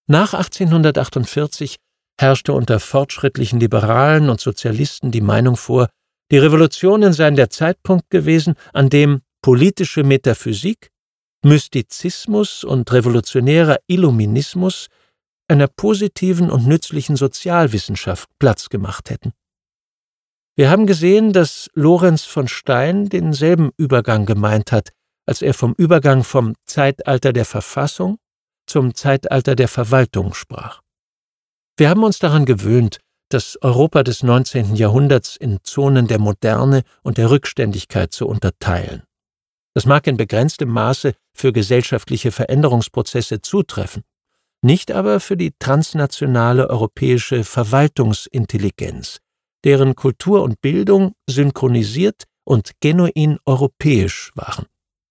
Nach 1848 herrschte unter fortschrittlichen Liberalen und Sozialisten die Meinung vor, die Revolutionen seien der Zeitpunkt gewesen, an dem politische Metaphysik, Mystizismus und revolutionärer Illuminismus einer positiven und nützlichen Sozialwissenschaft Platz gemacht hätten. Wir haben gesehen, dass Lorenz von Stein denselben Übergang gemeint hat, als er vom Übergang vom Zeitalter der Verfassung zum Zeitalter der Verwaltung sprach. Wir haben uns daran gewöhnt, das Europa des 19. Jahrhunderts in Zonen der Moderne und der Rückständigkeit zu unterteilen. Das mag in begrenztem Maße für gesellschaftliche Veränderungsprozesse zutreffen, nicht aber für die transnationale europäische Verwaltungsintelligenz, deren Kultur und Bildung synchronisiert und genuin europäisch waren.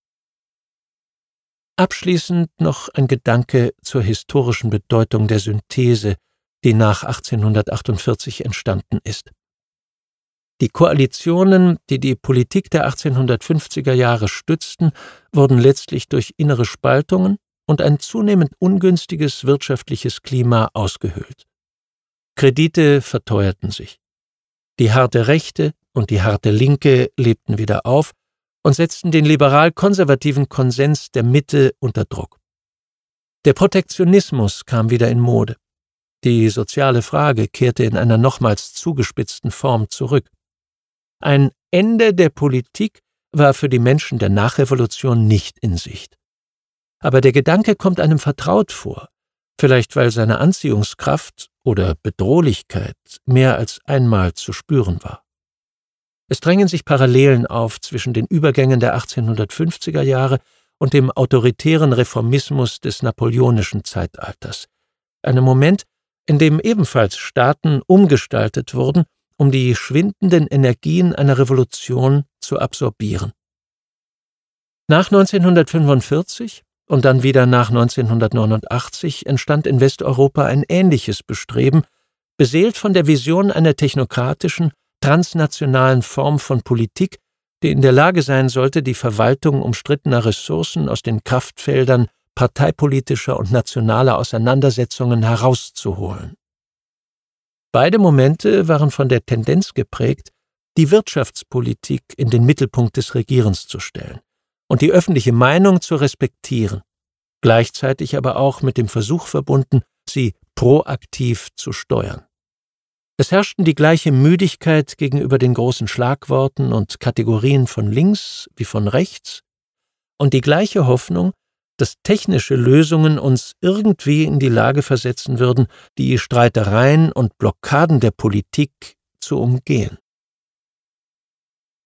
Abschließend noch ein Gedanke zur historischen Bedeutung der Synthese, die nach 1848 entstanden ist. Die Koalitionen, die die Politik der 1850er Jahre stützten, wurden letztlich durch innere Spaltungen und ein zunehmend ungünstiges wirtschaftliches Klima ausgehöhlt. Kredite verteuerten sich. Die harte Rechte und die harte Linke lebten wieder auf und setzten den liberal-konservativen Konsens der Mitte unter Druck. Der Protektionismus kam wieder in Mode. Die soziale Frage kehrte in einer nochmals zugespitzten Form zurück. Ein Ende der Politik war für die Menschen der Nachrevolution nicht in Sicht. Aber der Gedanke kommt einem vertraut vor, vielleicht weil seine Anziehungskraft oder Bedrohlichkeit mehr als einmal zu spüren war. Es drängen sich Parallelen auf zwischen den Übergängen der 1850er Jahre und dem autoritären Reformismus des napoleonischen Zeitalters, einem Moment, in dem ebenfalls Staaten umgestaltet wurden, um die schwindenden Energien einer Revolution zu absorbieren. Nach 1945 und dann wieder nach 1989 entstand in Westeuropa ein ähnliches Bestreben, beseelt von der Vision einer technokratischen, transnationalen Form von Politik, die in der Lage sein sollte, die Verwaltung umstrittener Ressourcen aus den Kraftfeldern parteipolitischer und nationaler Auseinandersetzungen herauszuholen. Beide Momente waren von der Tendenz geprägt, die Wirtschaftspolitik in den Mittelpunkt des Regierens zu stellen und die öffentliche Meinung zu respektieren, gleichzeitig aber auch mit dem Versuch verbunden, sie proaktiv zu steuern. Es herrschten die gleiche Müdigkeit gegenüber den großen Schlagworten und Kategorien von links wie von rechts und die gleiche Hoffnung, dass technische Lösungen uns irgendwie in die Lage versetzen würden, die Streitereien und Blockaden der Politik zu umgehen.